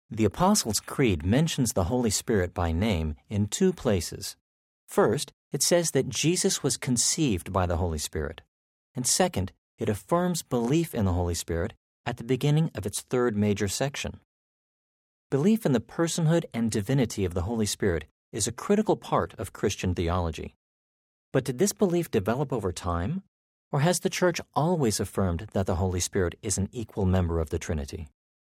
The Apostles' Creed mentions the Holy Spirit by name in two places. First, it says that Jesus was conceived by the Holy Spirit. And second, it affirms belief in the Holy Spirit at the beginning of its third major section. Belief in the personhood and divinity of the Holy Spirit is a critical part of Christian theology. But did this belief develop over time? Or has the Church always affirmed that the Holy Spirit is an equal member of the Trinity?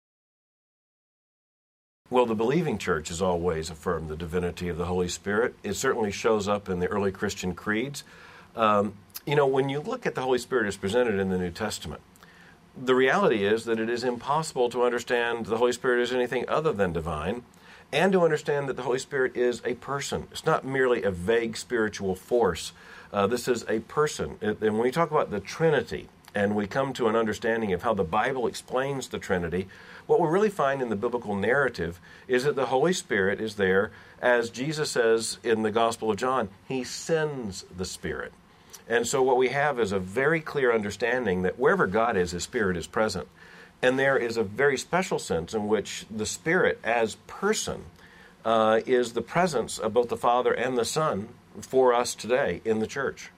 Well, the believing church has always affirmed the divinity of the Holy Spirit. It certainly shows up in the early Christian creeds. When you look at the Holy Spirit as presented in the New Testament, the reality is that it is impossible to understand the Holy Spirit as anything other than divine, and to understand that the Holy Spirit is a person. It's not merely a vague spiritual force. This is a person. And when we talk about the Trinity, and we come to an understanding of how the Bible explains the Trinity, what we really find in the biblical narrative is that the Holy Spirit is there, as Jesus says in the Gospel of John, He sends the Spirit. And so what we have is a very clear understanding that wherever God is, His Spirit is present. And there is a very special sense in which the Spirit as person is the presence of both the Father and the Son for us today in the church.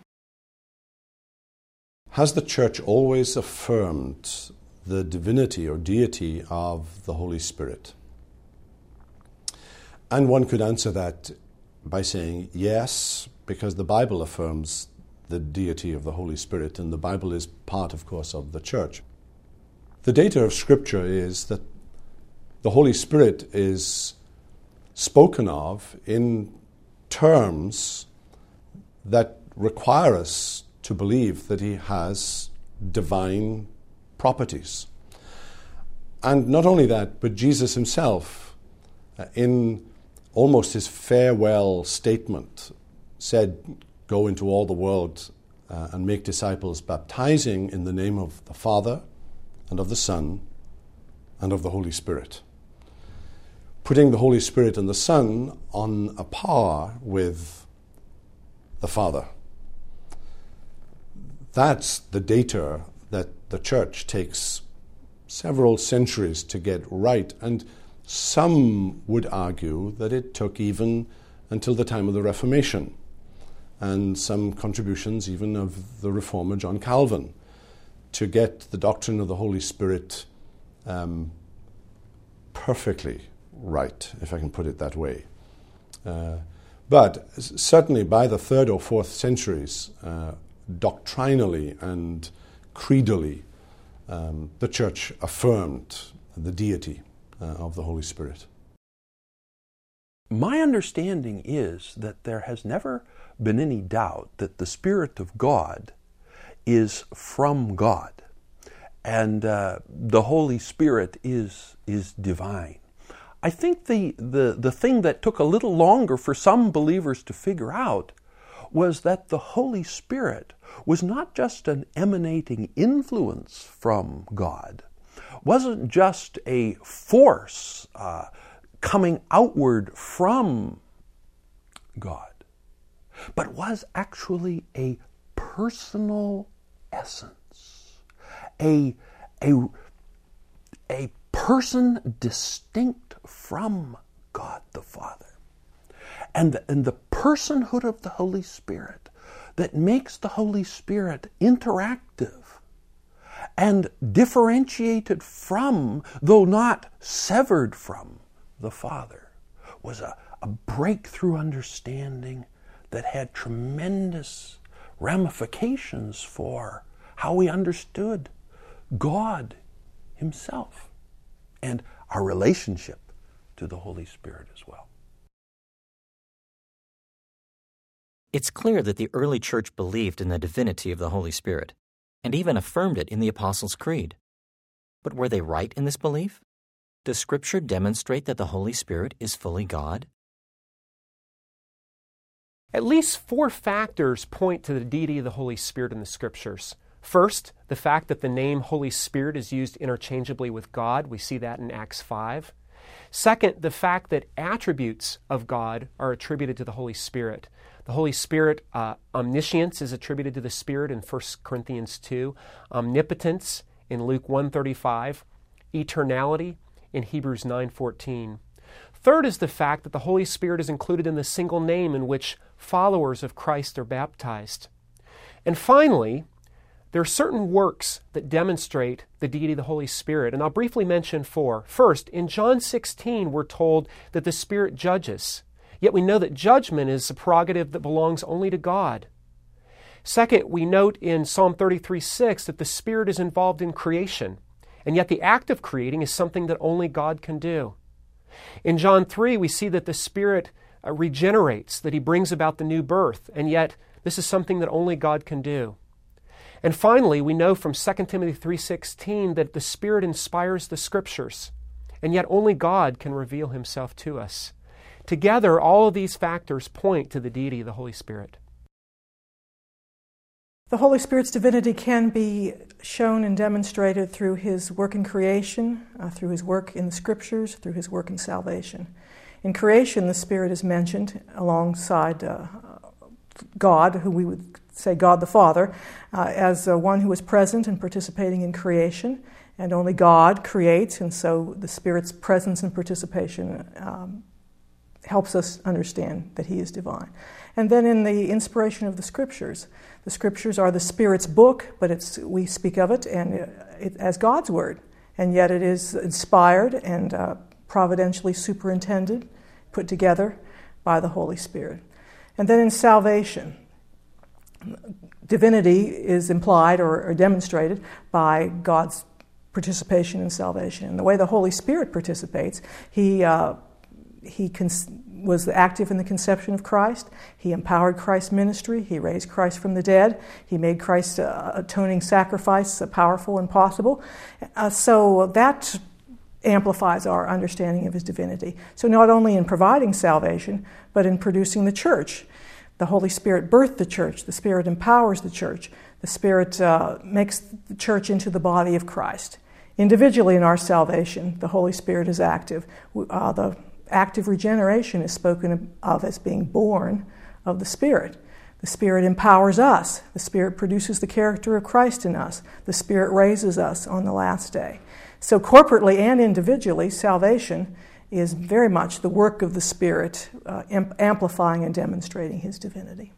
Has the Church always affirmed the divinity or deity of the Holy Spirit? And one could answer that by saying yes, because the Bible affirms the deity of the Holy Spirit, and the Bible is part, of course, of the Church. The data of Scripture is that the Holy Spirit is spoken of in terms that require us to believe that He has divine properties. And not only that, but Jesus Himself, in almost His farewell statement, said, "Go into all the world and make disciples, baptizing in the name of the Father and of the Son and of the Holy Spirit." Putting the Holy Spirit and the Son on a par with the Father. That's the data that the Church takes several centuries to get right, and some would argue that it took even until the time of the Reformation, and some contributions even of the reformer John Calvin, to get the doctrine of the Holy Spirit perfectly right, if I can put it that way. But certainly by the 3rd or 4th centuries, doctrinally and creedally, the Church affirmed the deity of the Holy Spirit. My understanding is that there has never been any doubt that the Spirit of God is from God, and the Holy Spirit is divine. I think the thing that took a little longer for some believers to figure out was that the Holy Spirit was not just an emanating influence from God, wasn't just a force coming outward from God, but was actually a personal essence, a person distinct from God the Father. And the personhood of the Holy Spirit that makes the Holy Spirit interactive and differentiated from, though not severed from, the Father was a breakthrough understanding that had tremendous ramifications for how we understood God Himself and our relationship to the Holy Spirit as well. It's clear that the early church believed in the divinity of the Holy Spirit, and even affirmed it in the Apostles' Creed. But were they right in this belief? Does Scripture demonstrate that the Holy Spirit is fully God? At least 4 factors point to the deity of the Holy Spirit in the Scriptures. First, the fact that the name Holy Spirit is used interchangeably with God. We see that in Acts 5. Second, the fact that attributes of God are attributed to the Holy Spirit. The Holy Spirit, omniscience is attributed to the Spirit in 1 Corinthians 2. Omnipotence in Luke 1:35. Eternality in Hebrews 9:14. Third is the fact that the Holy Spirit is included in the single name in which followers of Christ are baptized. And finally, there are certain works that demonstrate the deity of the Holy Spirit, and I'll briefly mention four. First, in John 16, we're told that the Spirit judges, yet we know that judgment is a prerogative that belongs only to God. Second, we note in Psalm 33:6 that the Spirit is involved in creation, and yet the act of creating is something that only God can do. In John 3, we see that the Spirit regenerates, that He brings about the new birth, and yet this is something that only God can do. And finally, we know from 2 Timothy 3:16 that the Spirit inspires the Scriptures, and yet only God can reveal Himself to us. Together, all of these factors point to the deity of the Holy Spirit. The Holy Spirit's divinity can be shown and demonstrated through His work in creation, through His work in the Scriptures, through His work in salvation. In creation, the Spirit is mentioned alongside God, who we would say God the Father, as one who is present and participating in creation, and only God creates, and so the Spirit's presence and participation helps us understand that He is divine. And then in the inspiration of the Scriptures are the Spirit's book, but we speak of it as God's Word, and yet it is inspired and providentially superintended, put together by the Holy Spirit. And then in salvation, divinity is implied or demonstrated by God's participation in salvation. And the way the Holy Spirit participates, He was active in the conception of Christ. He empowered Christ's ministry. He raised Christ from the dead. He made Christ's atoning sacrifice powerful and possible. So that amplifies our understanding of His divinity. So not only in providing salvation, but in producing the church. The Holy Spirit birthed the church. The Spirit empowers the church. The Spirit makes the church into the body of Christ. Individually in our salvation, the Holy Spirit is active. The active regeneration is spoken of as being born of the Spirit. The Spirit empowers us. The Spirit produces the character of Christ in us. The Spirit raises us on the last day. So corporately and individually, salvation is very much the work of the Spirit, amplifying and demonstrating His divinity.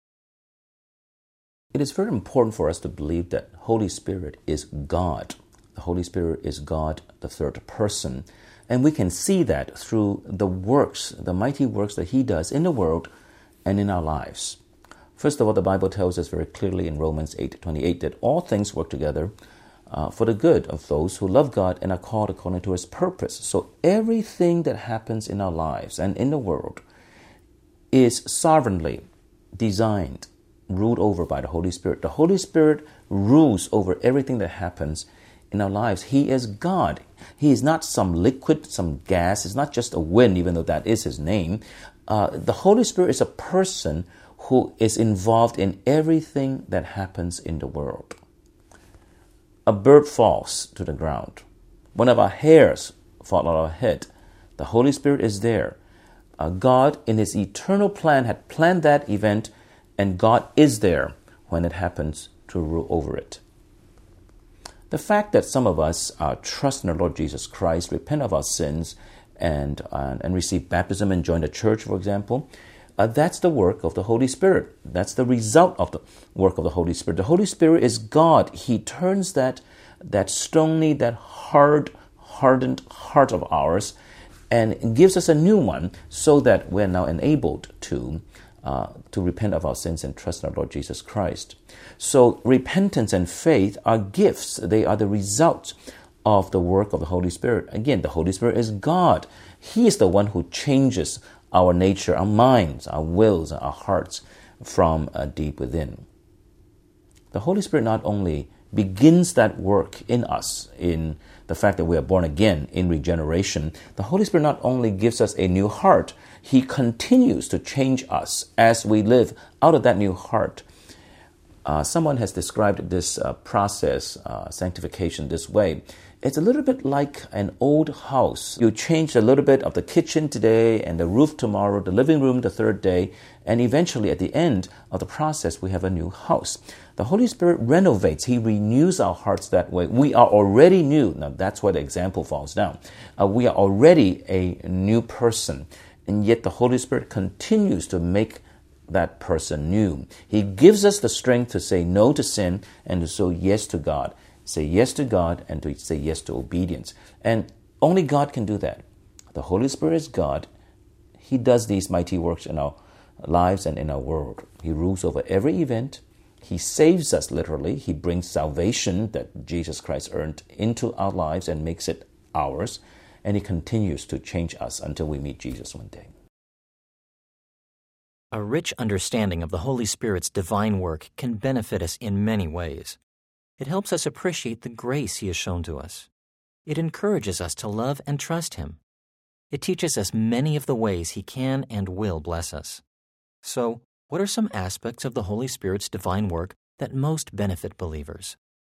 It is very important for us to believe that Holy Spirit is God. The Holy Spirit is God, the third person. And we can see that through the works, the mighty works that He does in the world and in our lives. First of all, the Bible tells us very clearly in Romans 8:28 that all things work together for the good of those who love God and are called according to His purpose. So everything that happens in our lives and in the world is sovereignly designed, ruled over by the Holy Spirit. The Holy Spirit rules over everything that happens in our lives. He is God. He is not some liquid, some gas. It's not just a wind, even though that is His name. The Holy Spirit is a person who is involved in everything that happens in the world. A bird falls to the ground. One of our hairs fall on our head. The Holy Spirit is there. God, in His eternal plan, had planned that event, and God is there when it happens to rule over it. The fact that some of us trust in our Lord Jesus Christ, repent of our sins, and receive baptism and join the church, for example, that's the work of the Holy Spirit. That's the result of the work of the Holy Spirit. The Holy Spirit is God. He turns that stony, that hardened heart of ours and gives us a new one so that we're now enabled to repent of our sins and trust in our Lord Jesus Christ. So repentance and faith are gifts. They are the result of the work of the Holy Spirit. Again, the Holy Spirit is God. He is the one who changes our nature, our minds, our wills, our hearts from deep within. The Holy Spirit not only begins that work in us, in the fact that we are born again, in regeneration, the Holy Spirit not only gives us a new heart, He continues to change us as we live out of that new heart. Someone has described this process, sanctification, this way. It's a little bit like an old house. You change a little bit of the kitchen today and the roof tomorrow, the living room the third day, and eventually at the end of the process, we have a new house. The Holy Spirit renovates. He renews our hearts that way. We are already new. Now, that's where the example falls down. We are already a new person, and yet the Holy Spirit continues to make that person new. He gives us the strength to say no to sin and to say yes to God. Say yes to God and to say yes to obedience. And only God can do that. The Holy Spirit is God. He does these mighty works in our lives and in our world. He rules over every event. He saves us literally. He brings salvation that Jesus Christ earned into our lives and makes it ours. And He continues to change us until we meet Jesus one day. A rich understanding of the Holy Spirit's divine work can benefit us in many ways. It helps us appreciate the grace He has shown to us. It encourages us to love and trust Him. It teaches us many of the ways He can and will bless us. So, what are some aspects of the Holy Spirit's divine work that most benefit believers?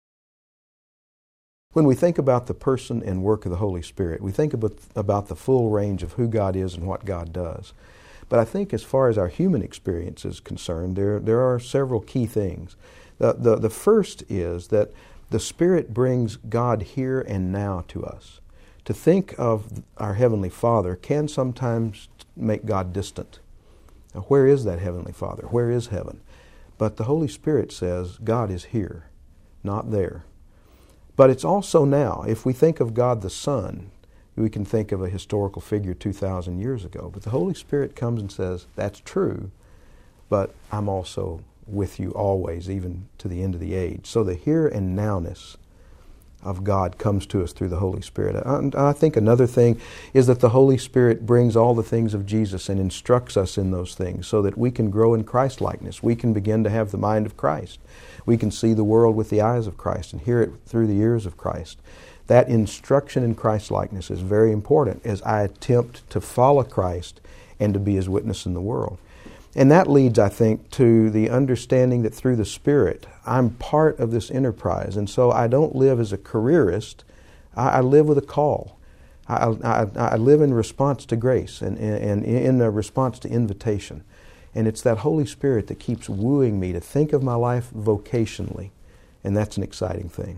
When we think about the person and work of the Holy Spirit, we think about the full range of who God is and what God does. But I think as far as our human experience is concerned, there are several key things. The first is that the Spirit brings God here and now to us. To think of our Heavenly Father can sometimes make God distant. Now, where is that Heavenly Father? Where is heaven? But the Holy Spirit says God is here, not there. But it's also now. If we think of God the Son, we can think of a historical figure 2,000 years ago. But the Holy Spirit comes and says, that's true, but I'm also with you always, even to the end of the age. So the here and nowness of God comes to us through the Holy Spirit. I think another thing is that the Holy Spirit brings all the things of Jesus and instructs us in those things so that we can grow in Christ-likeness. We can begin to have the mind of Christ. We can see the world with the eyes of Christ and hear it through the ears of Christ. That instruction in Christ-likeness is very important as I attempt to follow Christ and to be His witness in the world. And that leads, I think, to the understanding that through the Spirit, I'm part of this enterprise. And so I don't live as a careerist. I live with a call. I live in response to grace and in a response to invitation. And it's that Holy Spirit that keeps wooing me to think of my life vocationally. And that's an exciting thing.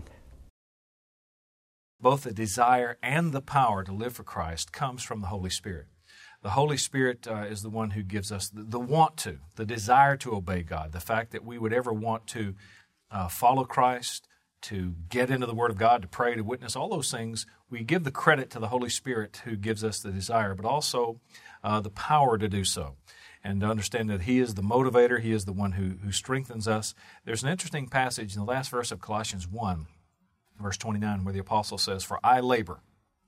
Both the desire and the power to live for Christ comes from the Holy Spirit. The Holy Spirit is the one who gives us the want to, the desire to obey God, the fact that we would ever want to follow Christ, to get into the Word of God, to pray, to witness, all those things. We give the credit to the Holy Spirit who gives us the desire, but also the power to do so. And to understand that He is the motivator, He is the one who strengthens us. There's an interesting passage in the last verse of Colossians 1, verse 29, where the apostle says, "For I labor,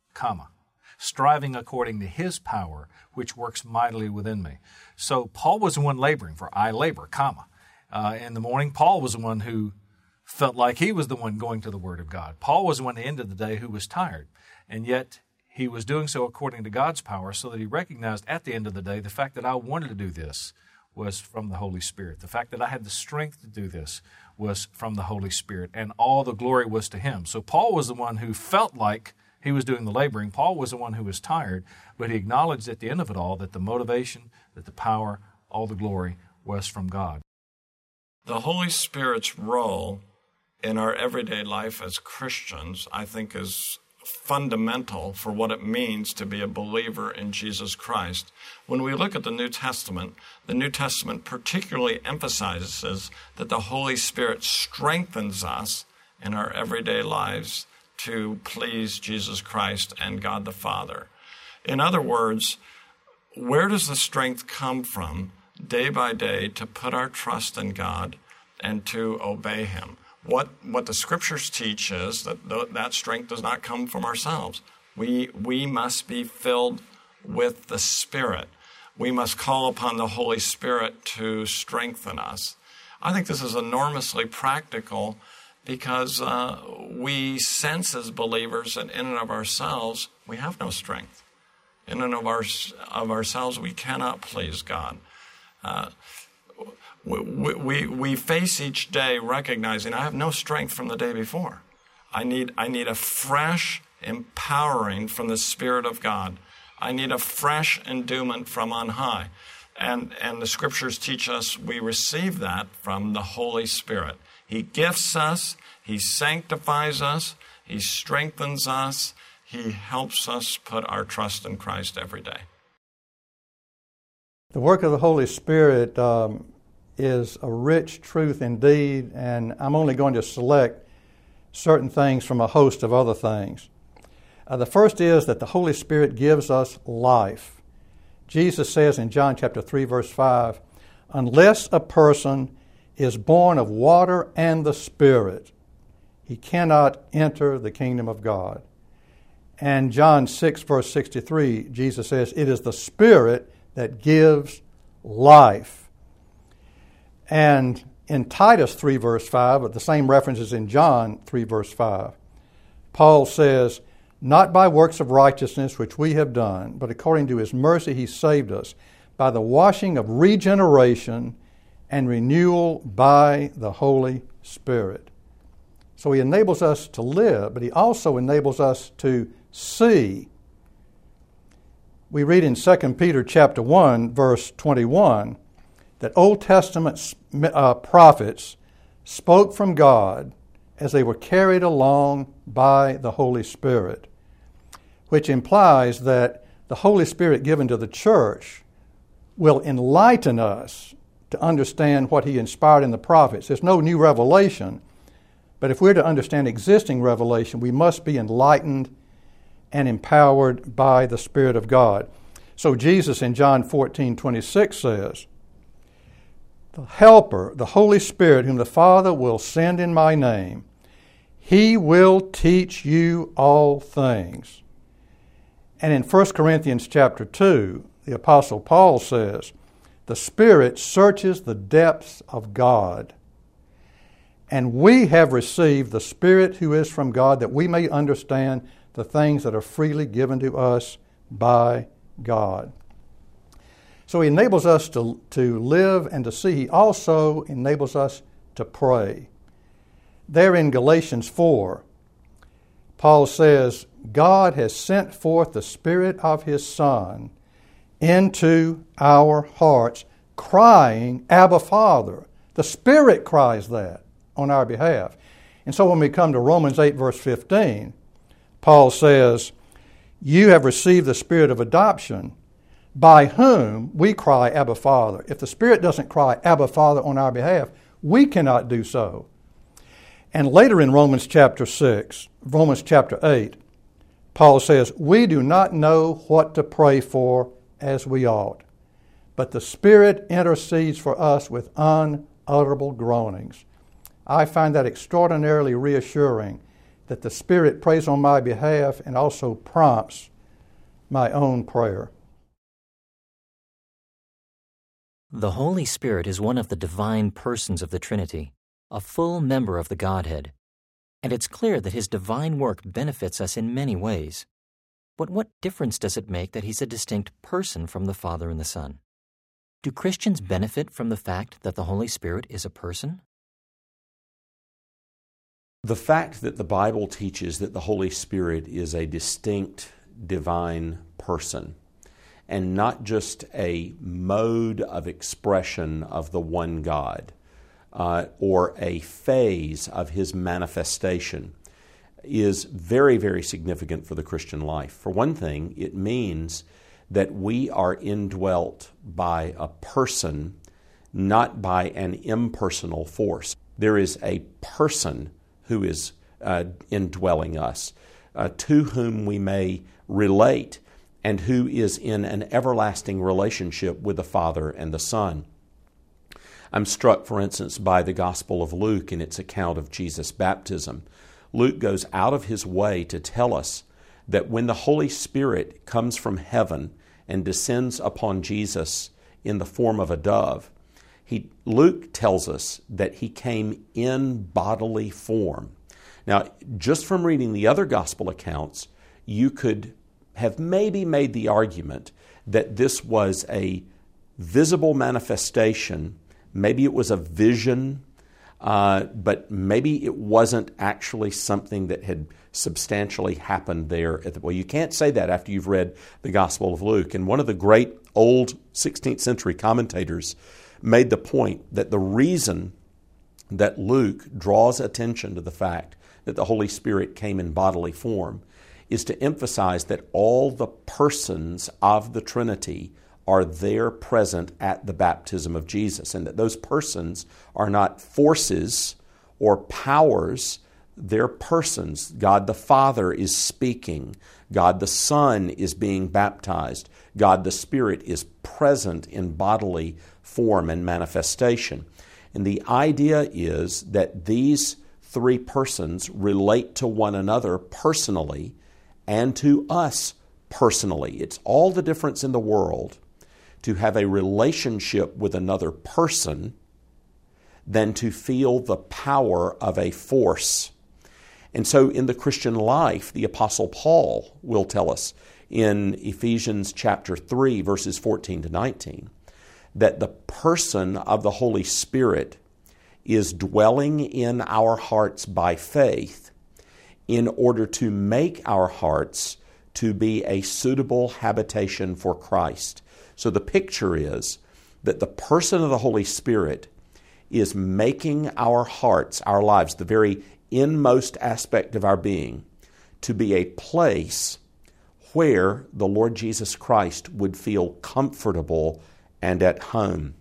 striving according to His power, which works mightily within me." So Paul was the one laboring, for I labor, in the morning, Paul was the one who felt like he was the one going to the Word of God. Paul was the one at the end of the day who was tired, and yet he was doing so according to God's power, so that he recognized at the end of the day the fact that I wanted to do this was from the Holy Spirit. The fact that I had the strength to do this was from the Holy Spirit, and all the glory was to Him. So Paul was the one who felt like he was doing the laboring. Paul was the one who was tired, but he acknowledged at the end of it all that the motivation, that the power, all the glory was from God. The Holy Spirit's role in our everyday life as Christians, I think, is fundamental for what it means to be a believer in Jesus Christ. When we look at the New Testament particularly emphasizes that the Holy Spirit strengthens us in our everyday lives to please Jesus Christ and God the Father. In other words, where does the strength come from day by day to put our trust in God and to obey Him? What the Scriptures teach is that strength does not come from ourselves. We must be filled with the Spirit. We must call upon the Holy Spirit to strengthen us. I think this is enormously practical because we sense as believers that in and of ourselves, we have no strength. In and of ourselves, we cannot please God. We face each day recognizing I have no strength from the day before. I need a fresh empowering from the Spirit of God. I need a fresh endowment from on high. And the Scriptures teach us we receive that from the Holy Spirit. He gifts us, He sanctifies us, He strengthens us, He helps us put our trust in Christ every day. The work of the Holy Spirit is a rich truth indeed, and I'm only going to select certain things from a host of other things. The first is that the Holy Spirit gives us life. Jesus says in John chapter 3, verse 5, unless a person is born of water and the Spirit, he cannot enter the kingdom of God. And John 6, verse 63, Jesus says, it is the Spirit that gives life. And in Titus 3, verse 5, but the same reference is in John 3, verse 5, Paul says, not by works of righteousness which we have done, but according to His mercy He saved us by the washing of regeneration and renewal by the Holy Spirit. So He enables us to live, but He also enables us to see. We read in 2 Peter chapter 1, verse 21, that Old Testament prophets spoke from God as they were carried along by the Holy Spirit, which implies that the Holy Spirit given to the church will enlighten us to understand what He inspired in the prophets. There's no new revelation, but if we're to understand existing revelation, we must be enlightened and empowered by the Spirit of God. So Jesus in John 14:26 says, the Helper, the Holy Spirit, whom the Father will send in my name, He will teach you all things. And in 1 Corinthians chapter 2, the Apostle Paul says, the Spirit searches the depths of God. And we have received the Spirit who is from God, that we may understand the things that are freely given to us by God. So He enables us to live and to see. He also enables us to pray. There in Galatians 4, Paul says, God has sent forth the Spirit of His Son into our hearts, crying, Abba, Father. The Spirit cries that on our behalf. And so when we come to Romans 8, verse 15, Paul says, you have received the Spirit of adoption, by whom we cry, Abba, Father. If the Spirit doesn't cry, Abba, Father, on our behalf, we cannot do so. And later in Romans chapter 8, Paul says, we do not know what to pray for as we ought, but the Spirit intercedes for us with unutterable groanings. I find that extraordinarily reassuring, that the Spirit prays on my behalf and also prompts my own prayer. The Holy Spirit is one of the divine persons of the Trinity, a full member of the Godhead, and it's clear that His divine work benefits us in many ways. But what difference does it make that He's a distinct person from the Father and the Son? Do Christians benefit from the fact that the Holy Spirit is a person? The fact that the Bible teaches that the Holy Spirit is a distinct divine person and not just a mode of expression of the one God or a phase of His manifestation is very, very significant for the Christian life. For one thing, it means that we are indwelt by a person, not by an impersonal force. There is a person who is indwelling us, to whom we may relate, and who is in an everlasting relationship with the Father and the Son. I'm struck, for instance, by the Gospel of Luke in its account of Jesus' baptism. Luke goes out of his way to tell us that when the Holy Spirit comes from heaven and descends upon Jesus in the form of a dove, Luke tells us that He came in bodily form. Now, just from reading the other gospel accounts, you could have maybe made the argument that this was a visible manifestation, maybe it was a vision but maybe it wasn't actually something that had substantially happened there. Well, you can't say that after you've read the Gospel of Luke. And one of the great old 16th century commentators made the point that the reason that Luke draws attention to the fact that the Holy Spirit came in bodily form is to emphasize that all the persons of the Trinity are there present at the baptism of Jesus, and that those persons are not forces or powers, they're persons. God the Father is speaking. God the Son is being baptized. God the Spirit is present in bodily form and manifestation. And the idea is that these three persons relate to one another personally and to us personally. It's all the difference in the world to have a relationship with another person than to feel the power of a force. And so in the Christian life, the Apostle Paul will tell us in Ephesians chapter 3, verses 14 to 19, that the person of the Holy Spirit is dwelling in our hearts by faith in order to make our hearts to be a suitable habitation for Christ. So the picture is that the person of the Holy Spirit is making our hearts, our lives, the very inmost aspect of our being, to be a place where the Lord Jesus Christ would feel comfortable and at home.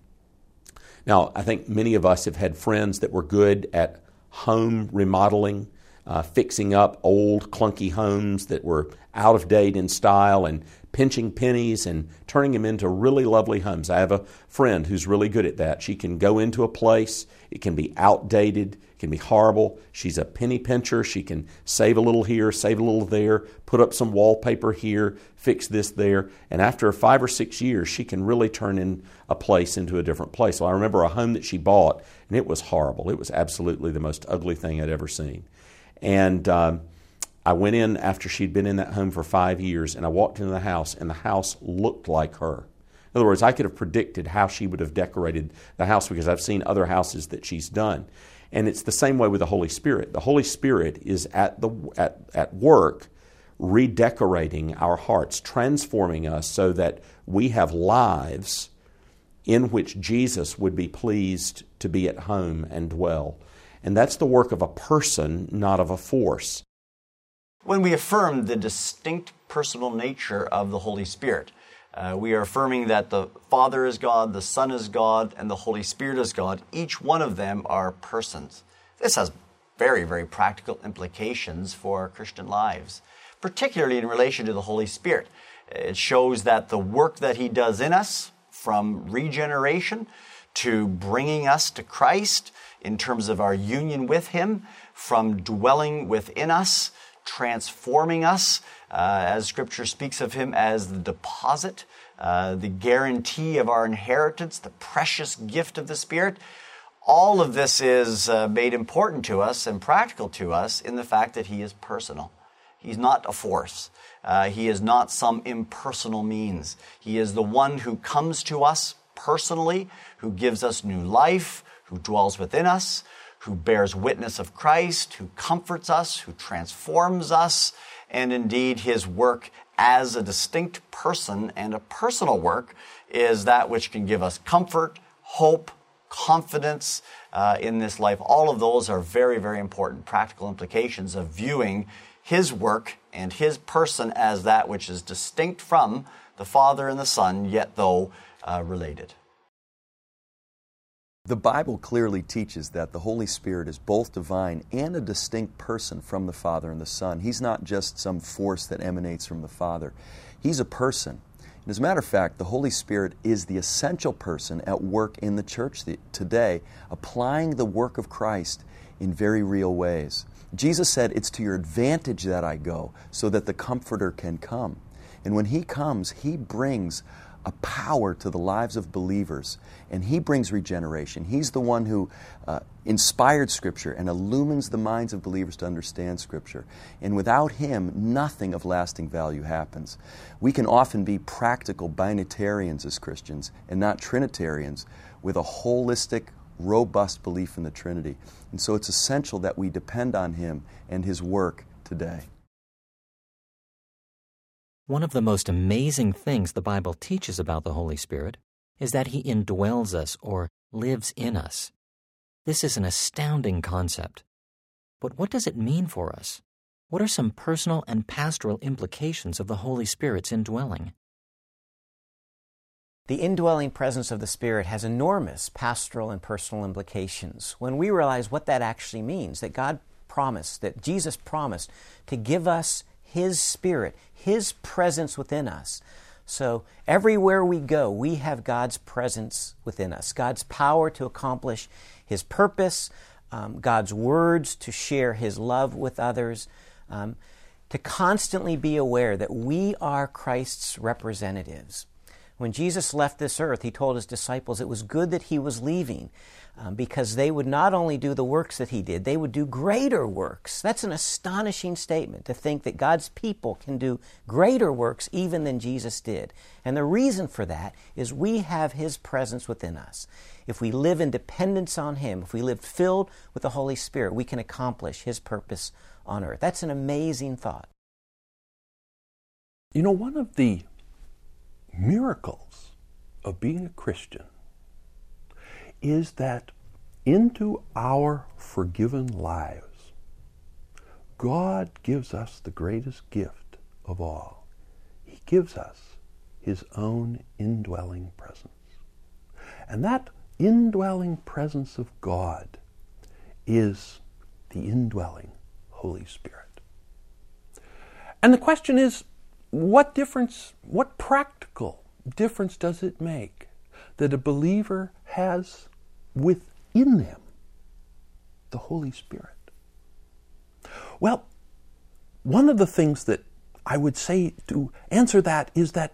Now, I think many of us have had friends that were good at home remodeling, fixing up old clunky homes that were out of date in style and pinching pennies and turning them into really lovely homes. I have a friend who's really good at that. She can go into a place, it can be outdated, it can be horrible. She's a penny pincher. She can save a little here, save a little there, put up some wallpaper here, fix this there. And after 5 or 6 years, she can really turn in a place into a different place. Well, I remember a home that she bought, and it was horrible. It was absolutely the most ugly thing I'd ever seen. And I went in after she'd been in that home for 5 years, and I walked into the house, and the house looked like her. In other words, I could have predicted how she would have decorated the house because I've seen other houses that she's done. And it's the same way with the Holy Spirit. The Holy Spirit is at work redecorating our hearts, transforming us so that we have lives in which Jesus would be pleased to be at home and dwell. And that's the work of a person, not of a force. When we affirm the distinct personal nature of the Holy Spirit, we are affirming that the Father is God, the Son is God, and the Holy Spirit is God. Each one of them are persons. This has very, very practical implications for our Christian lives, particularly in relation to the Holy Spirit. It shows that the work that He does in us, from regeneration to bringing us to Christ in terms of our union with Him, from dwelling within us, transforming us, as Scripture speaks of Him as the deposit, the guarantee of our inheritance, the precious gift of the Spirit. All of this is made important to us and practical to us in the fact that He is personal. He's not a force. He is not some impersonal means. He is the one who comes to us personally, who gives us new life, who dwells within us, who bears witness of Christ, who comforts us, who transforms us, and indeed His work as a distinct person and a personal work is that which can give us comfort, hope, confidence in this life. All of those are very, very important practical implications of viewing His work and His person as that which is distinct from the Father and the Son, yet though related. The Bible clearly teaches that the Holy Spirit is both divine and a distinct person from the Father and the Son. He's not just some force that emanates from the Father. He's a person. And as a matter of fact, the Holy Spirit is the essential person at work in the church today, applying the work of Christ in very real ways. Jesus said, "It's to your advantage that I go, so that the Comforter can come." And when He comes, He brings a power to the lives of believers, and He brings regeneration. He's the one who inspired Scripture and illumines the minds of believers to understand Scripture. And without Him, nothing of lasting value happens. We can often be practical binitarians as Christians and not Trinitarians with a holistic, robust belief in the Trinity. And so it's essential that we depend on Him and His work today. One of the most amazing things the Bible teaches about the Holy Spirit is that He indwells us or lives in us. This is an astounding concept. But what does it mean for us? What are some personal and pastoral implications of the Holy Spirit's indwelling? The indwelling presence of the Spirit has enormous pastoral and personal implications. When we realize what that actually means, that God promised, that Jesus promised to give us His Spirit, His presence within us. So everywhere we go, we have God's presence within us, God's power to accomplish His purpose, God's words to share His love with others, to constantly be aware that we are Christ's representatives. When Jesus left this earth, He told His disciples it was good that He was leaving because they would not only do the works that He did, they would do greater works. That's an astonishing statement, to think that God's people can do greater works even than Jesus did. And the reason for that is we have His presence within us. If we live in dependence on Him, if we live filled with the Holy Spirit, we can accomplish His purpose on earth. That's an amazing thought. You know, one of the miracles of being a Christian is that into our forgiven lives, God gives us the greatest gift of all. He gives us His own indwelling presence. And that indwelling presence of God is the indwelling Holy Spirit. And the question is, what practical difference does it make that a believer has within them the Holy Spirit? Well, one of the things that I would say to answer that is that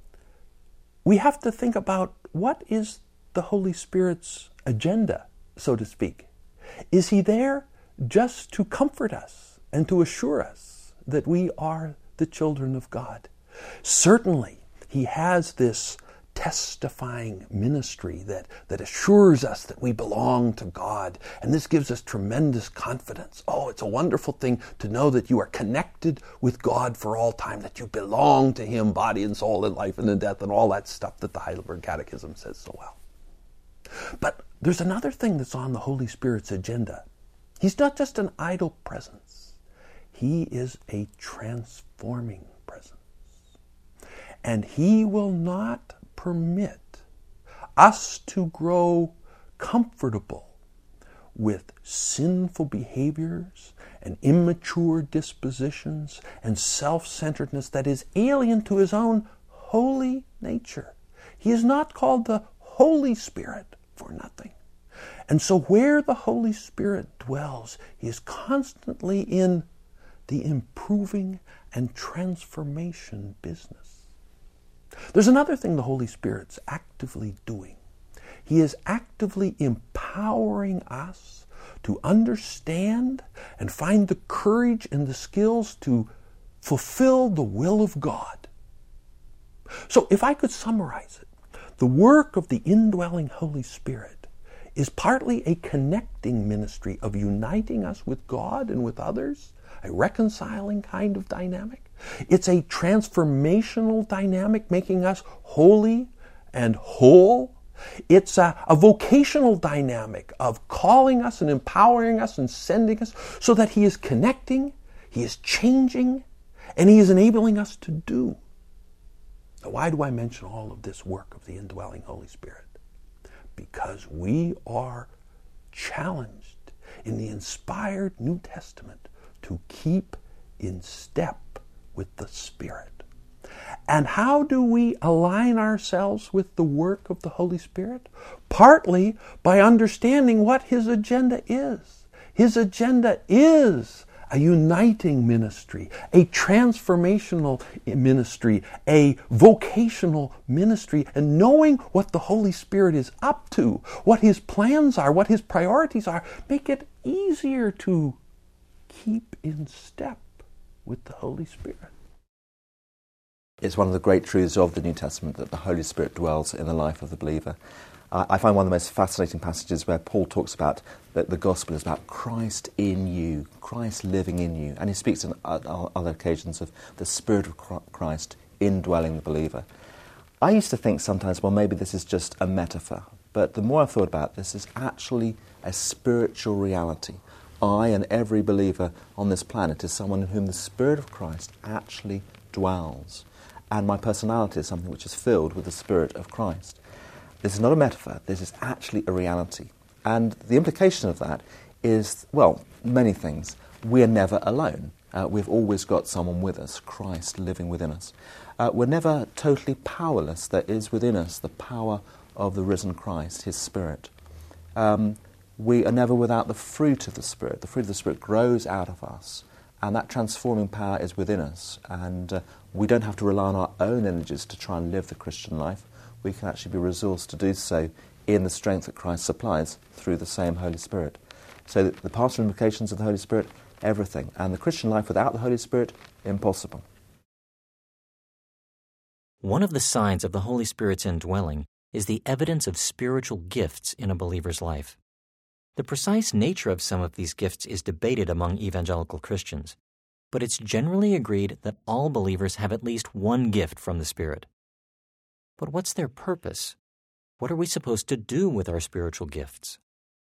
we have to think about what is the Holy Spirit's agenda, so to speak. Is He there just to comfort us and to assure us that we are the children of God? Certainly, He has this testifying ministry that assures us that we belong to God, and this gives us tremendous confidence. Oh, it's a wonderful thing to know that you are connected with God for all time, that you belong to Him, body and soul and life and in death, and all that stuff that the Heidelberg Catechism says so well. But there's another thing that's on the Holy Spirit's agenda. He's not just an idle presence. He is a transforming presence. And He will not permit us to grow comfortable with sinful behaviors and immature dispositions and self-centeredness that is alien to His own holy nature. He is not called the Holy Spirit for nothing. And so where the Holy Spirit dwells, He is constantly in the improving and transformation business. There's another thing the Holy Spirit's actively doing. He is actively empowering us to understand and find the courage and the skills to fulfill the will of God. So if I could summarize it, the work of the indwelling Holy Spirit is partly a connecting ministry of uniting us with God and with others, a reconciling kind of dynamic. It's a transformational dynamic, making us holy and whole. It's a vocational dynamic of calling us and empowering us and sending us so that He is connecting, He is changing, and He is enabling us to do. Now, why do I mention all of this work of the indwelling Holy Spirit? Because we are challenged in the inspired New Testament to keep in step with the Spirit. And how do we align ourselves with the work of the Holy Spirit? Partly by understanding what His agenda is. His agenda is a uniting ministry, a transformational ministry, a vocational ministry, and knowing what the Holy Spirit is up to, what His plans are, what His priorities are, make it easier to keep in step with the Holy Spirit. It's one of the great truths of the New Testament that the Holy Spirit dwells in the life of the believer. I find one of the most fascinating passages where Paul talks about that the gospel is about Christ in you, Christ living in you. And he speaks on other occasions of the Spirit of Christ indwelling the believer. I used to think sometimes, well, maybe this is just a metaphor. But the more I've thought about this, is actually a spiritual reality. I and every believer on this planet is someone in whom the Spirit of Christ actually dwells. And my personality is something which is filled with the Spirit of Christ. This is not a metaphor, this is actually a reality. And the implication of that is, well, many things. We are never alone. We've always got someone with us, Christ living within us. We're never totally powerless. There is within us the power of the risen Christ, His Spirit. We are never without the fruit of the Spirit. The fruit of the Spirit grows out of us, and that transforming power is within us. And we don't have to rely on our own energies to try and live the Christian life. We can actually be resourced to do so in the strength that Christ supplies through the same Holy Spirit. So the pastoral implications of the Holy Spirit, everything. And the Christian life without the Holy Spirit, impossible. One of the signs of the Holy Spirit's indwelling is the evidence of spiritual gifts in a believer's life. The precise nature of some of these gifts is debated among evangelical Christians, but it's generally agreed that all believers have at least one gift from the Spirit. But what's their purpose? What are we supposed to do with our spiritual gifts?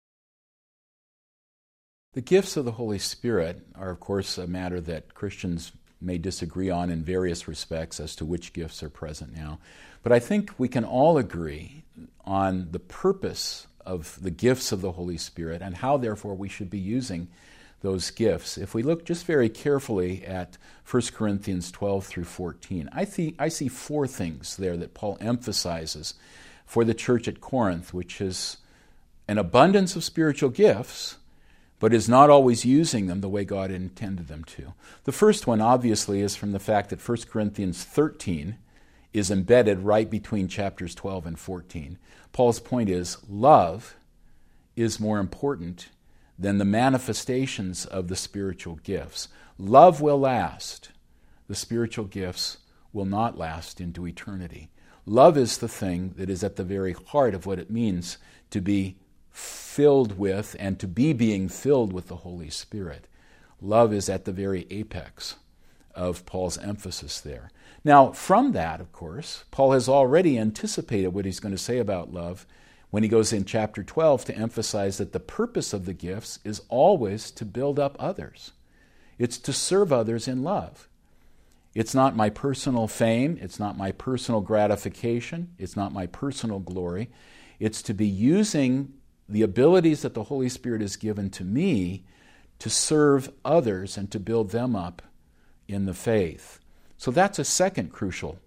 The gifts of the Holy Spirit are, of course, a matter that Christians may disagree on in various respects as to which gifts are present now. But I think we can all agree on the purpose of the gifts of the Holy Spirit and how, therefore, we should be using those gifts. If we look just very carefully at 1 Corinthians 12 through 14, I see four things there that Paul emphasizes for the church at Corinth, which is an abundance of spiritual gifts, but is not always using them the way God intended them to. The first one, obviously, is from the fact that 1 Corinthians 13 is embedded right between chapters 12 and 14. Paul's point is, love is more important than the manifestations of the spiritual gifts. Love will last. The spiritual gifts will not last into eternity. Love is the thing that is at the very heart of what it means to be filled with and to be being filled with the Holy Spirit. Love is at the very apex of Paul's emphasis there. Now, from that, of course, Paul has already anticipated what he's going to say about love when he goes in chapter 12 to emphasize that the purpose of the gifts is always to build up others. It's to serve others in love. It's not my personal fame. It's not my personal gratification. It's not my personal glory. It's to be using the abilities that the Holy Spirit has given to me to serve others and to build them up in the faith. So that's a second crucial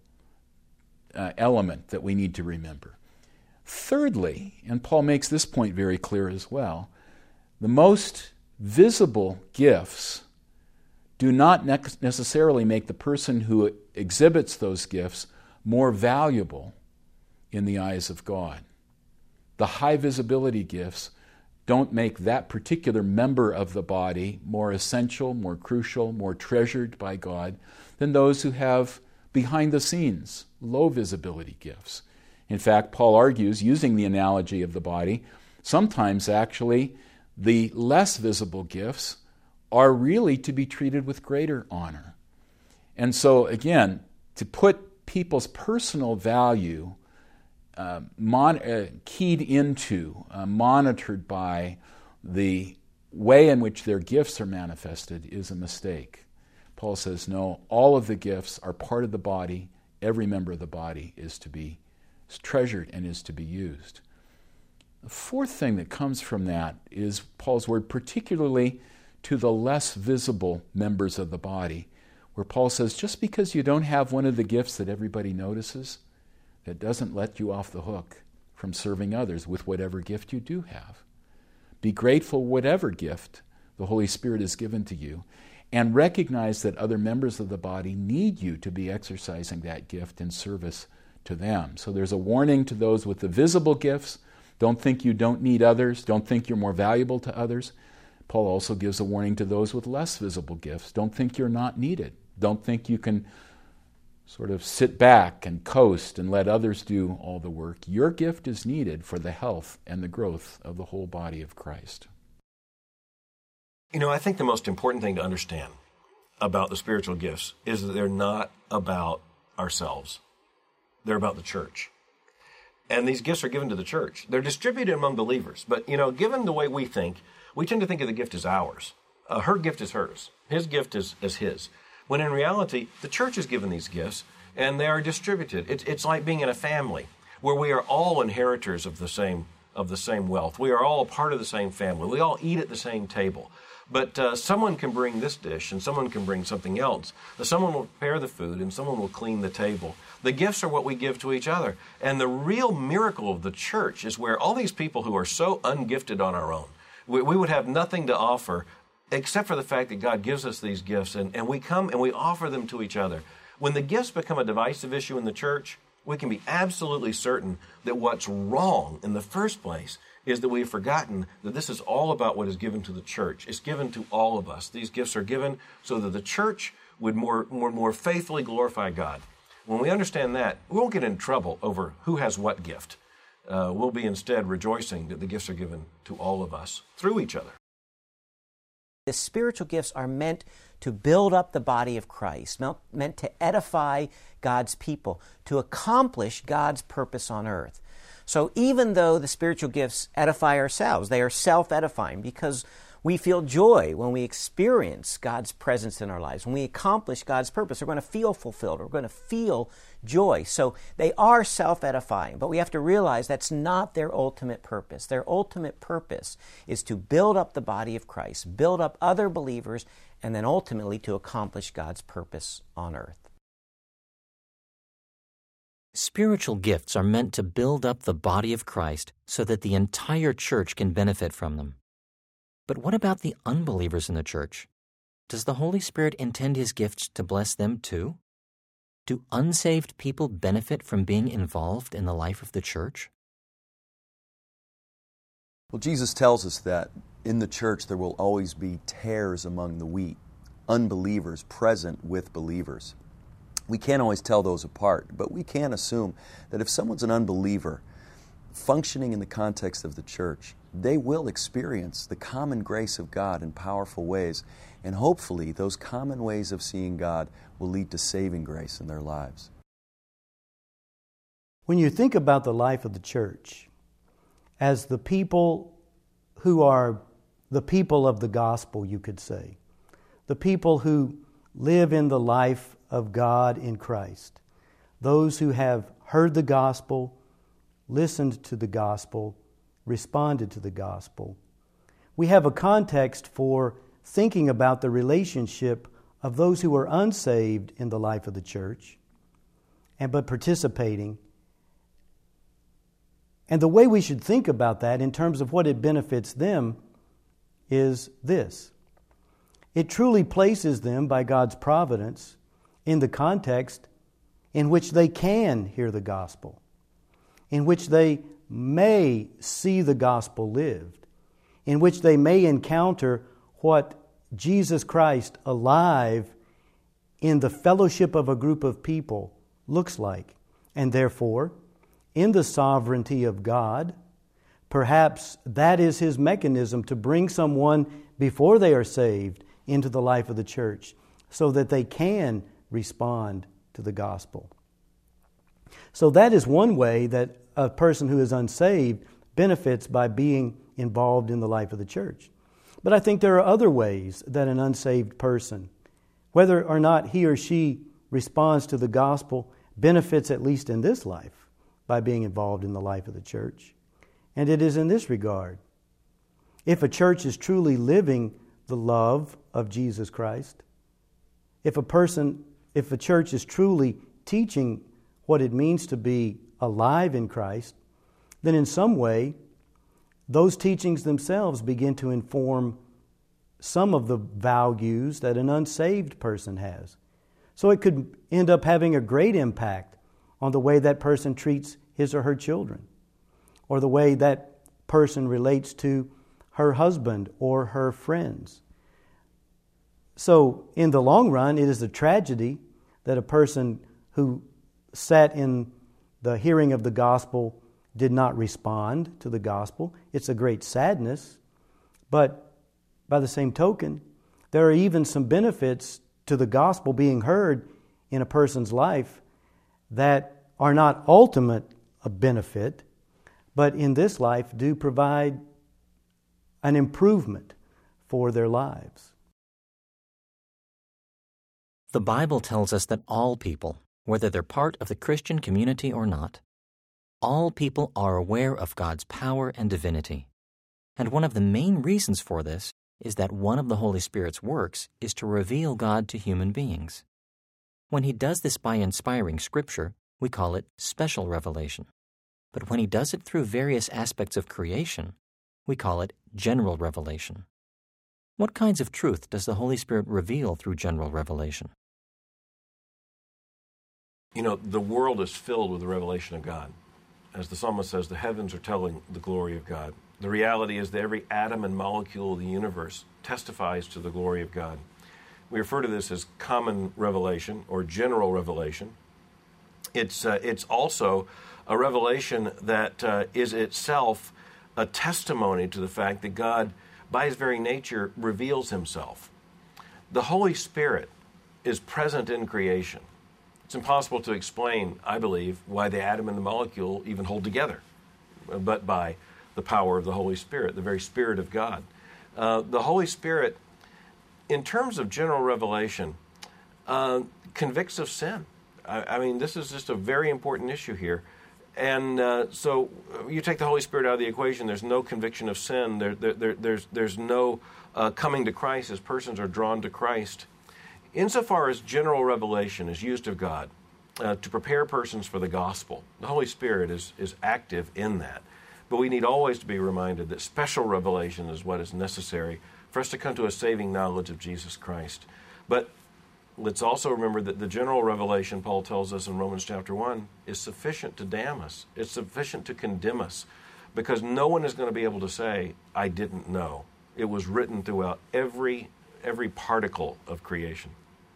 element that we need to remember. Thirdly, and Paul makes this point very clear as well, the most visible gifts do not necessarily make the person who exhibits those gifts more valuable in the eyes of God. The high visibility gifts don't make that particular member of the body more essential, more crucial, more treasured by God than those who have behind the scenes low visibility gifts. In fact, Paul argues, using the analogy of the body, sometimes actually the less visible gifts are really to be treated with greater honor. And so, again, to put people's personal value keyed into, monitored by the way in which their gifts are manifested is a mistake. Paul says, no, all of the gifts are part of the body. Every member of the body is to be treasured and is to be used. The fourth thing that comes from that is Paul's word, particularly to the less visible members of the body, where Paul says, just because you don't have one of the gifts that everybody notices, that doesn't let you off the hook from serving others with whatever gift you do have. Be grateful whatever gift the Holy Spirit has given to you, and recognize that other members of the body need you to be exercising that gift in service to them. So there's a warning to those with the visible gifts. Don't think you don't need others. Don't think you're more valuable to others. Paul also gives a warning to those with less visible gifts. Don't think you're not needed. Don't think you can sort of sit back and coast and let others do all the work. Your gift is needed for the health and the growth of the whole body of Christ. You know, I think the most important thing to understand about the spiritual gifts is that they're not about ourselves. They're about the church. And these gifts are given to the church. They're distributed among believers. But, you know, given the way we think, we tend to think of the gift as ours. Her gift is hers. His gift is his. When in reality, the church is given these gifts, and they are distributed. It's like being in a family where we are all inheritors of the same wealth. We are all a part of the same family. We all eat at the same table. But someone can bring this dish, and someone can bring something else. Someone will prepare the food, and someone will clean the table. The gifts are what we give to each other. And the real miracle of the church is where all these people who are so ungifted on our own, we would have nothing to offer except for the fact that God gives us these gifts, and we come and we offer them to each other. When the gifts become a divisive issue in the church, we can be absolutely certain that what's wrong in the first place is that we've forgotten that this is all about what is given to the church. It's given to all of us. These gifts are given so that the church would more faithfully glorify God. When we understand that, we won't get in trouble over who has what gift. We'll be instead rejoicing that the gifts are given to all of us through each other. The spiritual gifts are meant to build up the body of Christ, meant to edify God's people, to accomplish God's purpose on earth. So even though the spiritual gifts edify ourselves, they are self-edifying because we feel joy when we experience God's presence in our lives. When we accomplish God's purpose, we're going to feel fulfilled. We're going to feel joy. So they are self-edifying, but we have to realize that's not their ultimate purpose. Their ultimate purpose is to build up the body of Christ, build up other believers, and then ultimately to accomplish God's purpose on earth. Spiritual gifts are meant to build up the body of Christ so that the entire church can benefit from them. But what about the unbelievers in the church? Does the Holy Spirit intend His gifts to bless them too? Do unsaved people benefit from being involved in the life of the church? Well, Jesus tells us that in the church there will always be tares among the wheat, unbelievers present with believers. We can't always tell those apart, but we can assume that if someone's an unbeliever functioning in the context of the church, they will experience the common grace of God in powerful ways, and hopefully those common ways of seeing God will lead to saving grace in their lives. When you think about the life of the church as the people who are the people of the gospel, you could say, the people who live in the life of God in Christ, those who have heard the gospel, listened to the gospel, responded to the gospel. We have a context for thinking about the relationship of those who are unsaved in the life of the church, but participating. And the way we should think about that in terms of what it benefits them is this. It truly places them by God's providence in the context in which they can hear the gospel, in which they may see the gospel lived, in which they may encounter what Jesus Christ alive in the fellowship of a group of people looks like. And therefore, in the sovereignty of God, perhaps that is His mechanism to bring someone before they are saved into the life of the church so that they can respond to the gospel. So that is one way that a person who is unsaved benefits by being involved in the life of the church. But I think there are other ways that an unsaved person, whether or not he or she responds to the gospel, benefits at least in this life by being involved in the life of the church. And it is in this regard. If a church is truly living the love of Jesus Christ, if a church is truly teaching what it means to be alive in Christ, then in some way, those teachings themselves begin to inform some of the values that an unsaved person has. So it could end up having a great impact on the way that person treats his or her children, or the way that person relates to her husband or her friends. So in the long run, it is a tragedy that a person who sat in the hearing of the gospel did not respond to the gospel. It's a great sadness, but by the same token, there are even some benefits to the gospel being heard in a person's life that are not ultimate a benefit, but in this life do provide an improvement for their lives. The Bible tells us that all people, whether they're part of the Christian community or not, all people are aware of God's power and divinity. And one of the main reasons for this is that one of the Holy Spirit's works is to reveal God to human beings. When He does this by inspiring Scripture, we call it special revelation. But when He does it through various aspects of creation, we call it general revelation. What kinds of truth does the Holy Spirit reveal through general revelation? You know, the world is filled with the revelation of God. As the psalmist says, the heavens are telling the glory of God. The reality is that every atom and molecule of the universe testifies to the glory of God. We refer to this as common revelation or general revelation. It's also a revelation that is itself a testimony to the fact that God, by His very nature, reveals Himself. The Holy Spirit is present in creation. It's impossible to explain, I believe, why the atom and the molecule even hold together, but by the power of the Holy Spirit, the very Spirit of God. The Holy Spirit, in terms of general revelation, convicts of sin. I mean, this is just a very important issue here. And so you take the Holy Spirit out of the equation, there's no conviction of sin, there's no coming to Christ as persons are drawn to Christ. Insofar as general revelation is used of God to prepare persons for the gospel, the Holy Spirit is active in that. But we need always to be reminded that special revelation is what is necessary for us to come to a saving knowledge of Jesus Christ. But let's also remember that the general revelation, Paul tells us in Romans chapter 1, is sufficient to damn us. It's sufficient to condemn us, because no one is going to be able to say, I didn't know. It was written throughout every particle of creation.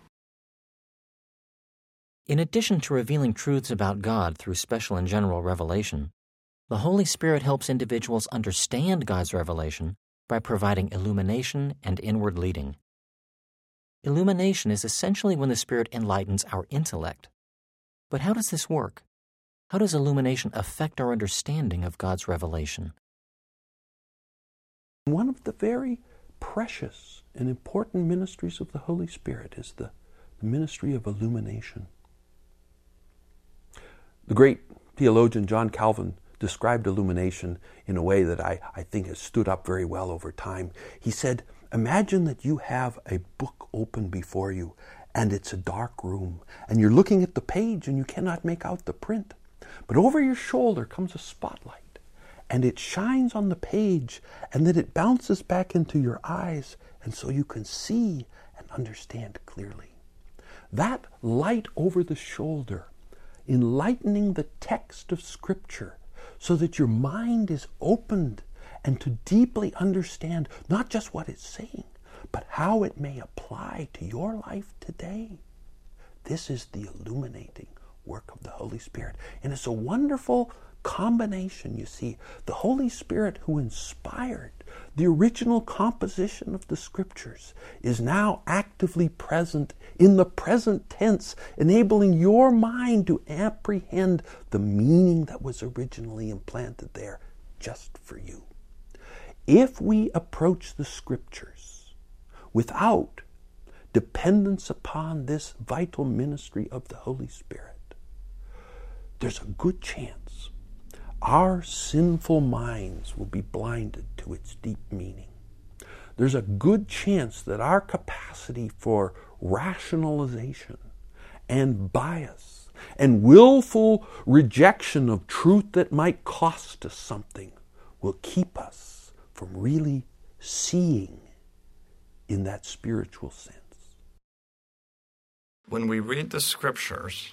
In addition to revealing truths about God through special and general revelation, the Holy Spirit helps individuals understand God's revelation by providing illumination and inward leading. Illumination is essentially when the Spirit enlightens our intellect. But how does this work? How does illumination affect our understanding of God's revelation? One of the very precious and important ministries of the Holy Spirit is the ministry of illumination. The great theologian John Calvin described illumination in a way that I think has stood up very well over time. He said, imagine that you have a book open before you and it's a dark room and you're looking at the page and you cannot make out the print. But over your shoulder comes a spotlight and it shines on the page and then it bounces back into your eyes and so you can see and understand clearly. That light over the shoulder, enlightening the text of Scripture so that your mind is opened and to deeply understand not just what it's saying, but how it may apply to your life today. This is the illuminating work of the Holy Spirit. And it's a wonderful combination, you see. The Holy Spirit who inspired the original composition of the Scriptures is now actively present in the present tense, enabling your mind to apprehend the meaning that was originally implanted there just for you. If we approach the Scriptures without dependence upon this vital ministry of the Holy Spirit, there's a good chance our sinful minds will be blinded to its deep meaning. There's a good chance that our capacity for rationalization and bias and willful rejection of truth that might cost us something will keep us from really seeing in that spiritual sense. When we read the Scriptures,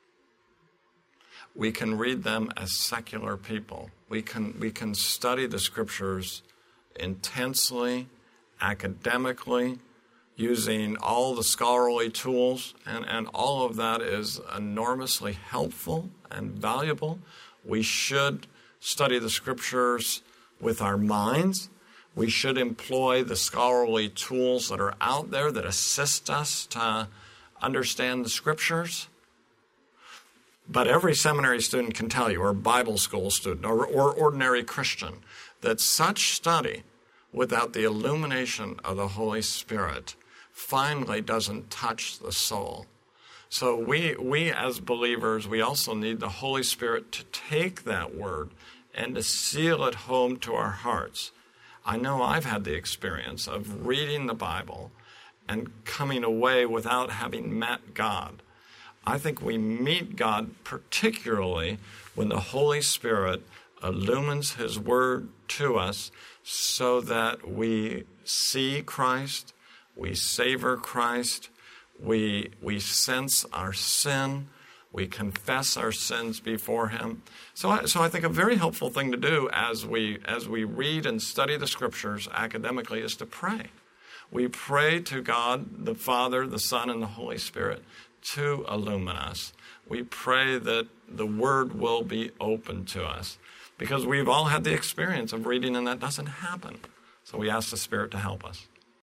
we can read them as secular people. We can study the Scriptures intensely, academically, using all the scholarly tools, and all of that is enormously helpful and valuable. We should study the Scriptures with our minds. We should employ the scholarly tools that are out there that assist us to understand the Scriptures. But every seminary student can tell you, or Bible school student, or ordinary Christian, that such study without the illumination of the Holy Spirit finally doesn't touch the soul. So we as believers, we also need the Holy Spirit to take that word and to seal it home to our hearts. I know I've had the experience of reading the Bible and coming away without having met God. I think we meet God particularly when the Holy Spirit illumines His Word to us so that we see Christ, we savor Christ, we sense our sin, we confess our sins before Him. So I think a very helpful thing to do as we read and study the Scriptures academically is to pray. We pray to God, the Father, the Son, and the Holy Spirit to illumine us. We pray that the Word will be open to us, because we've all had the experience of reading and that doesn't happen. So we ask the Spirit to help us.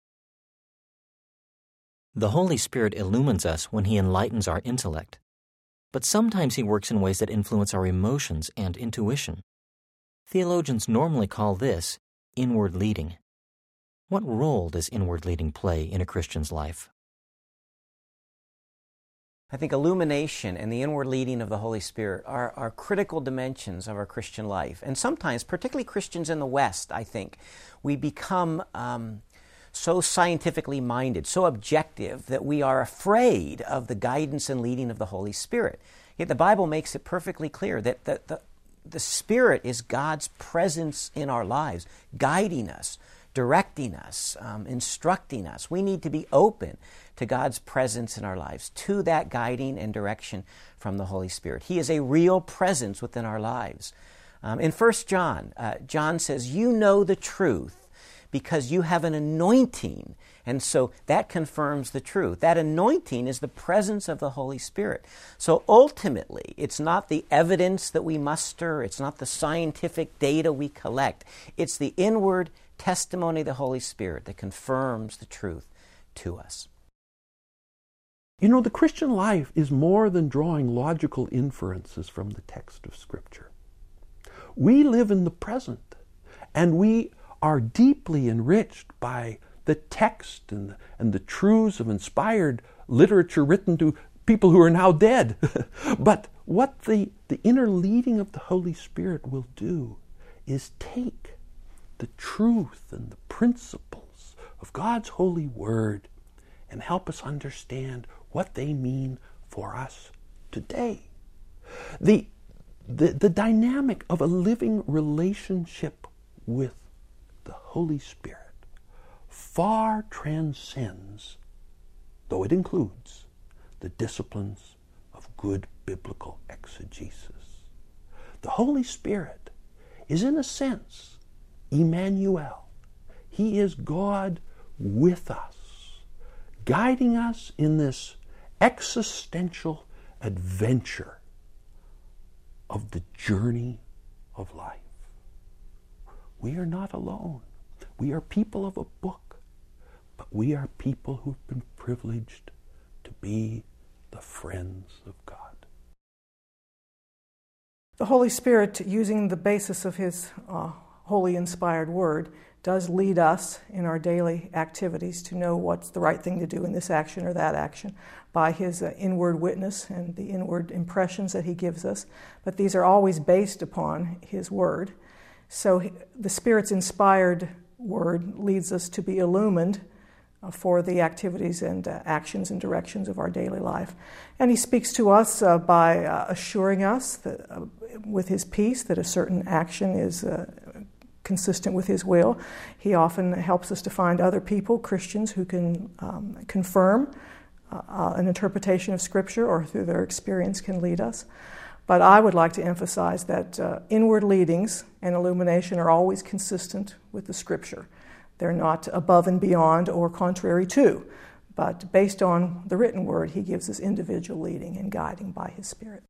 The Holy Spirit illumines us when He enlightens our intellect. But sometimes He works in ways that influence our emotions and intuition. Theologians normally call this inward leading. What role does inward leading play in a Christian's life? I think illumination and the inward leading of the Holy Spirit are critical dimensions of our Christian life. And sometimes, particularly Christians in the West, I think, we become so scientifically minded, so objective, that we are afraid of the guidance and leading of the Holy Spirit. Yet the Bible makes it perfectly clear that the Spirit is God's presence in our lives, guiding us, directing us, instructing us. We need to be open to God's presence in our lives, to that guiding and direction from the Holy Spirit. He is a real presence within our lives. In 1 John, John says, "You know the truth because you have an anointing." And so that confirms the truth. That anointing is the presence of the Holy Spirit. So ultimately, it's not the evidence that we muster, it's not the scientific data we collect, it's the inward testimony of the Holy Spirit that confirms the truth to us. You know, the Christian life is more than drawing logical inferences from the text of Scripture. We live in the present, and we are deeply enriched by the text and the truths of inspired literature written to people who are now dead. But what the inner leading of the Holy Spirit will do is take the truth and the principles of God's holy word and help us understand what they mean for us today. The dynamic of a living relationship with the Holy Spirit far transcends, though it includes, the disciplines of good biblical exegesis. The Holy Spirit is, in a sense, Emmanuel. He is God with us, guiding us in this existential adventure of the journey of life. We are not alone. We are people of a book, but we are people who've been privileged to be the friends of God. The Holy Spirit, using the basis of His holy inspired word, does lead us in our daily activities to know what's the right thing to do in this action or that action by His inward witness and the inward impressions that He gives us. But these are always based upon His word. So the Spirit's inspired word leads us to be illumined for the activities and actions and directions of our daily life. And He speaks to us by assuring us that, with His peace, that a certain action is consistent with His will. He often helps us to find other people, Christians, who can confirm an interpretation of Scripture, or through their experience can lead us. But I would like to emphasize that inward leadings and illumination are always consistent with the Scripture. They're not above and beyond or contrary to, but based on the written word, he gives us individual leading and guiding by his Spirit.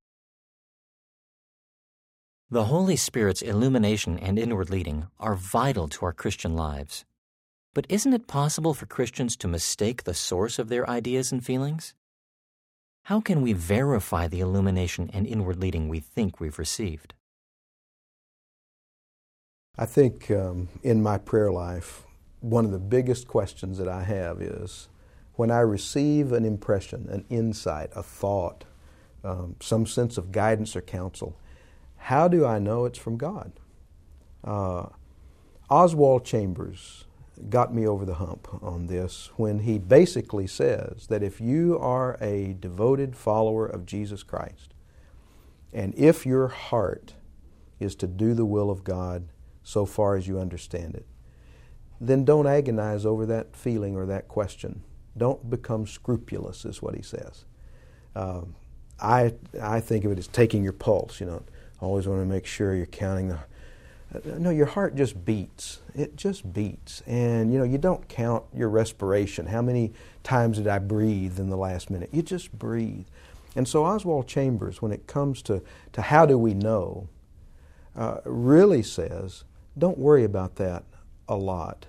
The Holy Spirit's illumination and inward leading are vital to our Christian lives. But isn't it possible for Christians to mistake the source of their ideas and feelings? How can we verify the illumination and inward leading we think we've received? I think in my prayer life, one of the biggest questions that I have is, when I receive an impression, an insight, a thought, some sense of guidance or counsel, how do I know it's from God? Oswald Chambers got me over the hump on this when he basically says that if you are a devoted follower of Jesus Christ, and if your heart is to do the will of God so far as you understand it, then don't agonize over that feeling or that question. Don't become scrupulous, is what he says. I think of it as taking your pulse. Always want to make sure you're counting the... No, your heart just beats. It just beats. And, you don't count your respiration. How many times did I breathe in the last minute? You just breathe. And so Oswald Chambers, when it comes to how do we know, really says, don't worry about that a lot.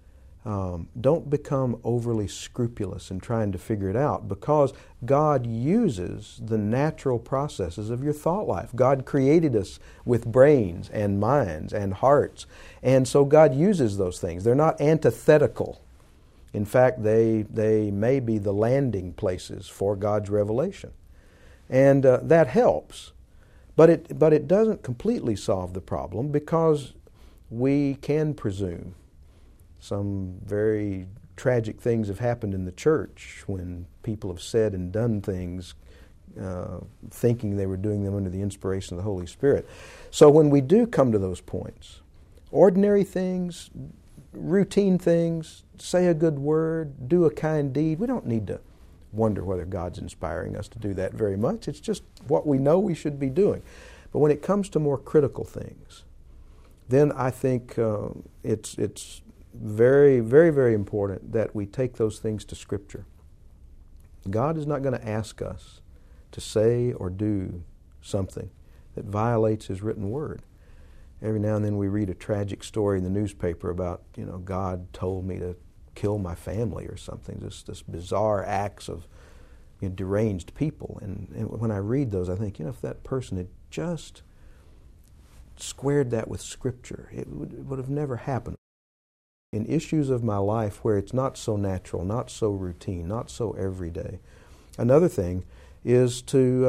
Don't become overly scrupulous in trying to figure it out, because God uses the natural processes of your thought life. God created us with brains and minds and hearts, and so God uses those things. They're not antithetical. In fact, they may be the landing places for God's revelation. And that helps. But it doesn't completely solve the problem, because we can presume. Some very tragic things have happened in the church when people have said and done things thinking they were doing them under the inspiration of the Holy Spirit. So when we do come to those points, ordinary things, routine things, say a good word, do a kind deed, we don't need to wonder whether God's inspiring us to do that very much. It's just what we know we should be doing. But when it comes to more critical things, then I think it's very, very, very important that we take those things to Scripture. God is not going to ask us to say or do something that violates His written Word. Every now and then we read a tragic story in the newspaper about, God told me to kill my family or something, this bizarre acts of deranged people. And when I read those, I think, if that person had just squared that with Scripture, it would have never happened. In issues of my life where it's not so natural, not so routine, not so everyday, another thing is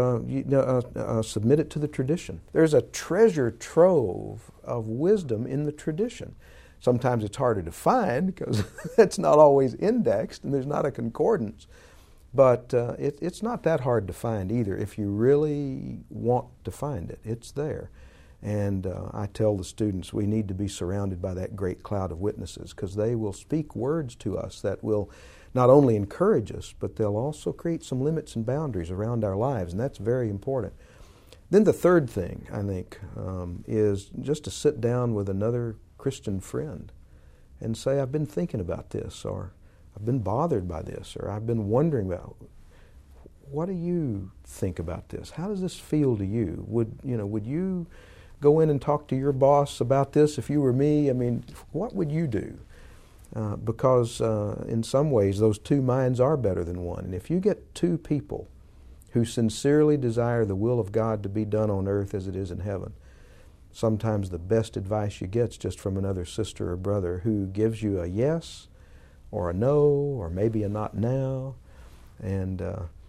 to submit it to the tradition. There's a treasure trove of wisdom in the tradition. Sometimes it's harder to find because it's not always indexed and there's not a concordance. But it's not that hard to find either if you really want to find it. It's there. And I tell the students we need to be surrounded by that great cloud of witnesses, because they will speak words to us that will not only encourage us, but they'll also create some limits and boundaries around our lives, and that's very important. Then the third thing, I think, is just to sit down with another Christian friend and say, I've been thinking about this, or I've been bothered by this, or I've been wondering about, what do you think about this? How does this feel to you? Would you go in and talk to your boss about this if you were me? I mean, what would you do? Because in some ways those two minds are better than one. And if you get two people who sincerely desire the will of God to be done on earth as it is in heaven, sometimes the best advice you get is just from another sister or brother who gives you a yes or a no or maybe a not now. And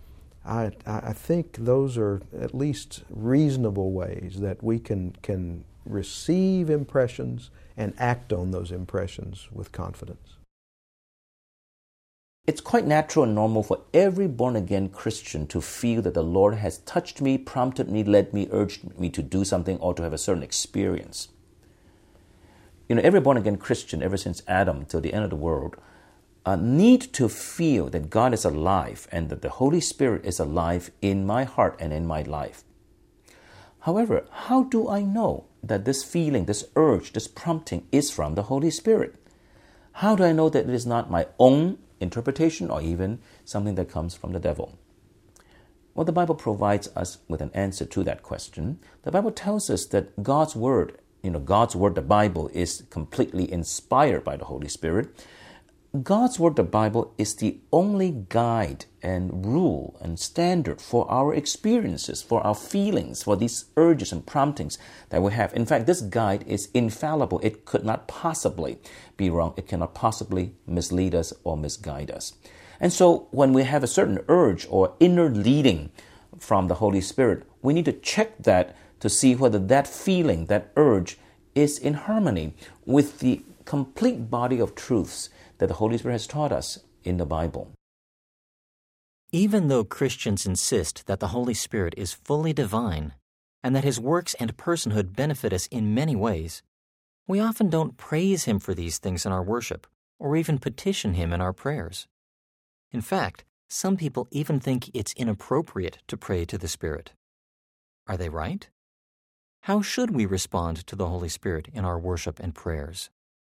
I think those are at least reasonable ways that we can receive impressions and act on those impressions with confidence. It's quite natural and normal for every born-again Christian to feel that the Lord has touched me, prompted me, led me, urged me to do something or to have a certain experience. Every born-again Christian, ever since Adam till the end of the world, need to feel that God is alive and that the Holy Spirit is alive in my heart and in my life. However, how do I know that this feeling, this urge, this prompting is from the Holy Spirit? How do I know that it is not my own interpretation or even something that comes from the devil? Well, the Bible provides us with an answer to that question. The Bible tells us that God's Word, the Bible, is completely inspired by the Holy Spirit. God's Word, the Bible, is the only guide and rule and standard for our experiences, for our feelings, for these urges and promptings that we have. In fact, this guide is infallible. It could not possibly be wrong. It cannot possibly mislead us or misguide us. And so when we have a certain urge or inner leading from the Holy Spirit, we need to check that to see whether that feeling, that urge, is in harmony with the complete body of truths that the Holy Spirit has taught us in the Bible. Even though Christians insist that the Holy Spirit is fully divine and that His works and personhood benefit us in many ways, we often don't praise Him for these things in our worship or even petition Him in our prayers. In fact, some people even think it's inappropriate to pray to the Spirit. Are they right? How should we respond to the Holy Spirit in our worship and prayers?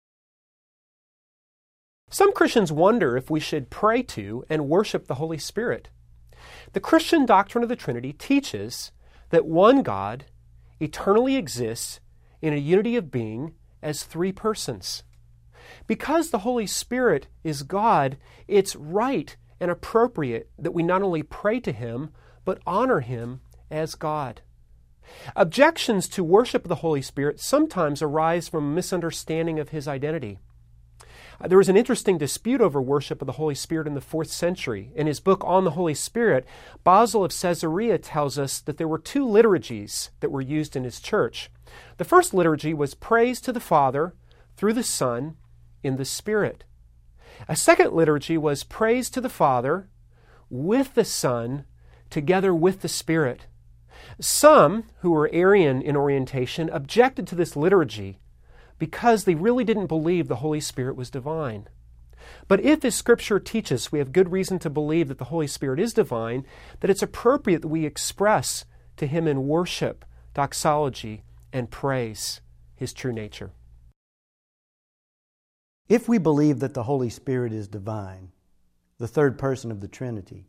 Some Christians wonder if we should pray to and worship the Holy Spirit. The Christian doctrine of the Trinity teaches that one God eternally exists in a unity of being as three persons. Because the Holy Spirit is God, it's right and appropriate that we not only pray to Him, but honor Him as God. Objections to worship of the Holy Spirit sometimes arise from a misunderstanding of His identity. There was an interesting dispute over worship of the Holy Spirit in the 4th century. In his book On the Holy Spirit, Basil of Caesarea tells us that there were two liturgies that were used in his church. The first liturgy was praise to the Father through the Son in the Spirit. A second liturgy was praise to the Father with the Son together with the Spirit. Some, who were Arian in orientation, objected to this liturgy because they really didn't believe the Holy Spirit was divine. But if, as Scripture teaches, we have good reason to believe that the Holy Spirit is divine, that it's appropriate that we express to Him in worship, doxology, and praise His true nature. If we believe that the Holy Spirit is divine, the third person of the Trinity,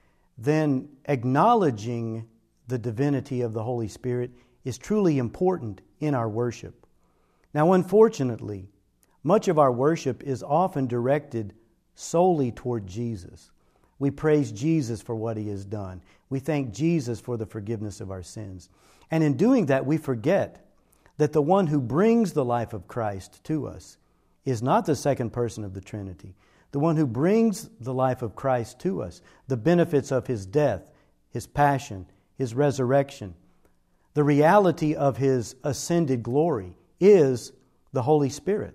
then acknowledging the divinity of the Holy Spirit is truly important in our worship. Now, unfortunately, much of our worship is often directed solely toward Jesus. We praise Jesus for what He has done. We thank Jesus for the forgiveness of our sins. And in doing that, we forget that the one who brings the life of Christ to us is not the second person of the Trinity. The one who brings the life of Christ to us, the benefits of His death, His passion, His resurrection, the reality of His ascended glory is the Holy Spirit.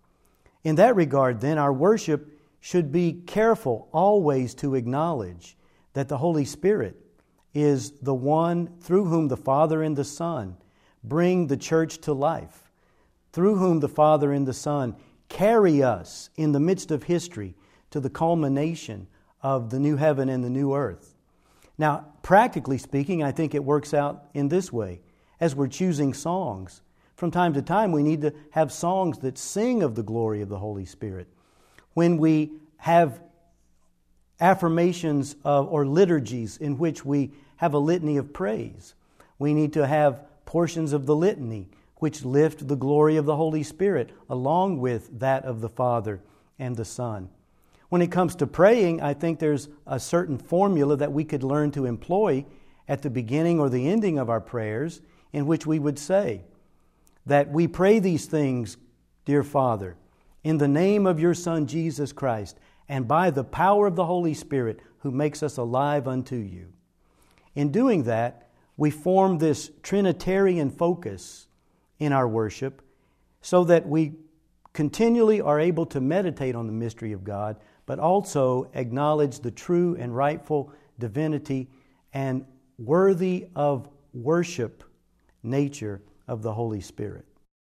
In that regard, then, our worship should be careful always to acknowledge that the Holy Spirit is the one through whom the Father and the Son bring the church to life, through whom the Father and the Son carry us in the midst of history to the culmination of the new heaven and the new earth. Now, practically speaking, I think it works out in this way. As we're choosing songs, from time to time we need to have songs that sing of the glory of the Holy Spirit. When we have affirmations or liturgies in which we have a litany of praise, we need to have portions of the litany which lift the glory of the Holy Spirit along with that of the Father and the Son. When it comes to praying, I think there's a certain formula that we could learn to employ at the beginning or the ending of our prayers, in which we would say that we pray these things, dear Father, in the name of your Son Jesus Christ, and by the power of the Holy Spirit who makes us alive unto you. In doing that, we form this Trinitarian focus in our worship so that we continually are able to meditate on the mystery of God, but also acknowledge the true and rightful divinity and worthy of worship nature of the Holy Spirit.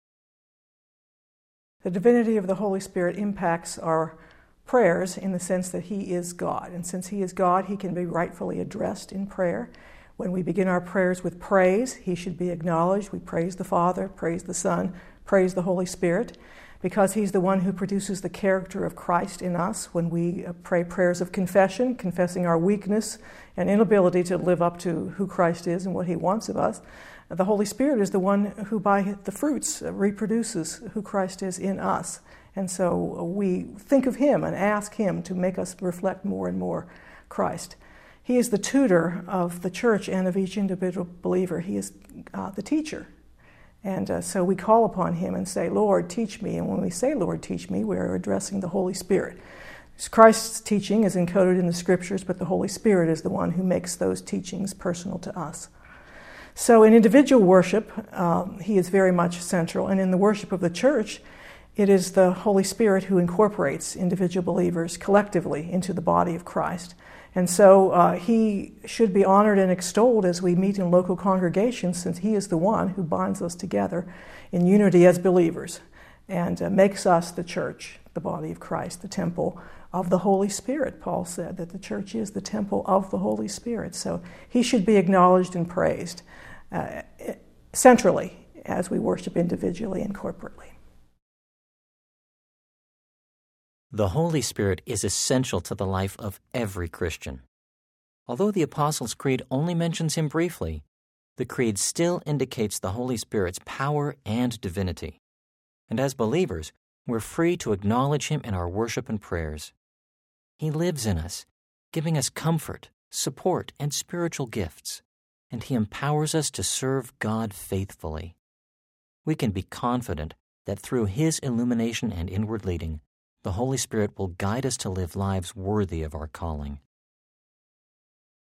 The divinity of the Holy Spirit impacts our prayers in the sense that He is God. And since He is God, He can be rightfully addressed in prayer. When we begin our prayers with praise, He should be acknowledged. We praise the Father, praise the Son, praise the Holy Spirit, because He's the one who produces the character of Christ in us. When we pray prayers of confession, confessing our weakness and inability to live up to who Christ is and what He wants of us, the Holy Spirit is the one who by the fruits reproduces who Christ is in us. And so we think of Him and ask Him to make us reflect more and more Christ. He is the tutor of the church and of each individual believer. He is the teacher. And so we call upon Him and say, Lord, teach me. And when we say, Lord, teach me, we're addressing the Holy Spirit. Christ's teaching is encoded in the Scriptures, but the Holy Spirit is the one who makes those teachings personal to us. So in individual worship, He is very much central. And in the worship of the church, it is the Holy Spirit who incorporates individual believers collectively into the body of Christ. And so He should be honored and extolled as we meet in local congregations, since He is the one who binds us together in unity as believers and makes us the church, the body of Christ, the temple of the Holy Spirit. Paul said that the church is the temple of the Holy Spirit. So He should be acknowledged and praised centrally as we worship individually and corporately. The Holy Spirit is essential to the life of every Christian. Although the Apostles' Creed only mentions Him briefly, the Creed still indicates the Holy Spirit's power and divinity. And as believers, we're free to acknowledge Him in our worship and prayers. He lives in us, giving us comfort, support, and spiritual gifts, and He empowers us to serve God faithfully. We can be confident that through His illumination and inward leading, the Holy Spirit will guide us to live lives worthy of our calling.